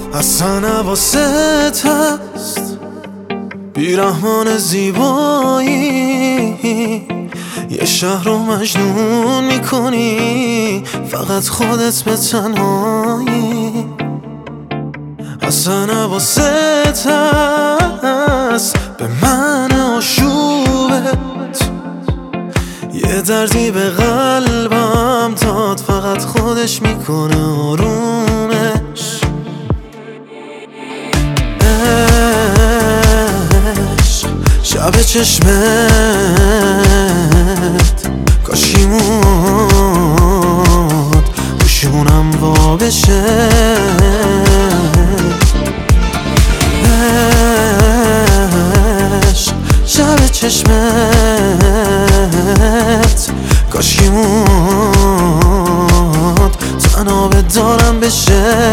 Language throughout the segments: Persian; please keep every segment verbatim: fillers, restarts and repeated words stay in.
اصلا حواست هست بیرحمان زیبایی، یه شهر رو مجنون میکنی فقط خودت به تنهایی. اصلا حواست هست به من آشوبت، یه دردی به قلبم داد فقط خودش میکنه آرومش. عشق شب چشمت کاشی موند گوشونم وا بشه. عشق شب چشمت کاشی موند تنها به دارم بشه.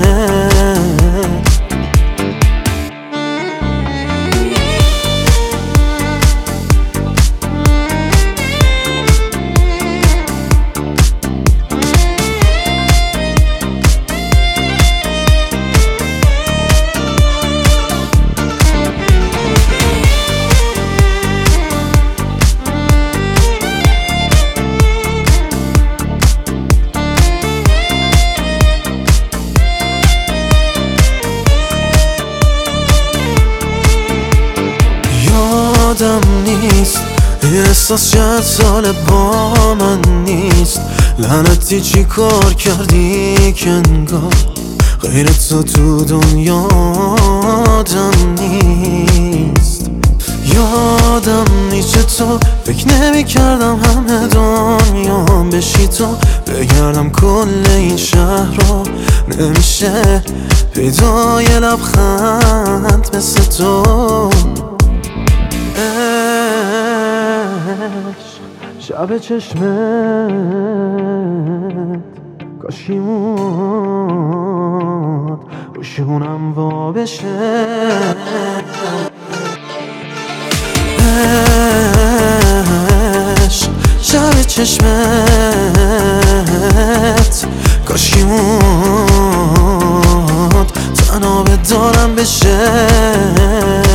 یادم نیست یه احساس چند سال با من نیست، لعنتی چی کار کردی که انگار غیر تو تو دنیا آدم نیست. یادم نیست تو فکر نمی کردم همه دنیام بشی تو، بگردم کل این شهر رو نمیشه پیدا یه لبخند مثل تو. شب چشمت کاشی موند روشونم وا بشه. عشق شب چشمت کاشی موند تنها به دارم بشه.